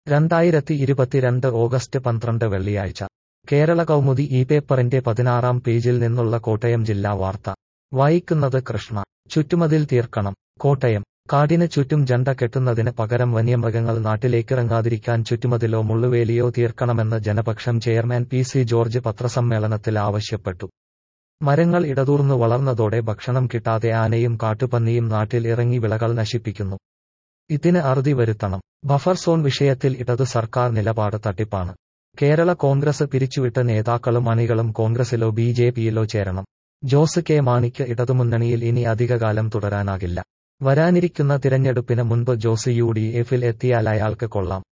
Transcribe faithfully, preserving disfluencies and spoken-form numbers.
രണ്ടായിരത്തി ഇരുപത്തിരണ്ട് ഓഗസ്റ്റ് പന്ത്രണ്ട് വെള്ളിയാഴ്ച കേരള കൗമുദി ഈ പേപ്പറിന്റെ പതിനാറാം പേജിൽ നിന്നുള്ള കോട്ടയം ജില്ലാ വാർത്ത വായിക്കുന്നത് കൃഷ്ണ. ചുറ്റുമതിൽ തീർക്കണം. കോട്ടയം. കാടിന് ചുറ്റും ജണ്ട കെട്ടുന്നതിന് പകരം വന്യമൃഗങ്ങൾ നാട്ടിലേക്കിറങ്ങാതിരിക്കാൻ ചുറ്റുമതിലോ മുള്ളുവേലിയോ തീർക്കണമെന്ന് Janapaksham chairman P C George പത്രസമ്മേളനത്തിൽ ആവശ്യപ്പെട്ടു. മരങ്ങൾ ഇടതൂർന്നു വളർന്നതോടെ ഭക്ഷണം കിട്ടാതെ ആനയും കാട്ടുപന്നിയും നാട്ടിൽ ഇറങ്ങി വിളകൾ നശിപ്പിക്കുന്നു. ഇതിന് അറുതി വരുത്തണം. ബഫർ സോൺ വിഷയത്തിൽ ഇടതു സർക്കാർ നിലപാട് തട്ടിപ്പാണ്. കേരള കോൺഗ്രസ് പിരിച്ചുവിട്ട നേതാക്കളും അണികളും കോൺഗ്രസിലോ ബി ജെ പിയിലോ ചേരണം. ജോസ് കെ മാണിക്ക് ഇടതുമുന്നണിയിൽ ഇനി അധികകാലം തുടരാനാകില്ല. വരാനിരിക്കുന്ന തിരഞ്ഞെടുപ്പിന് മുൻപ് ജോസ് യു ഡി എഫിൽ എത്തിയാൽ അയാൾക്ക് കൊള്ളാം.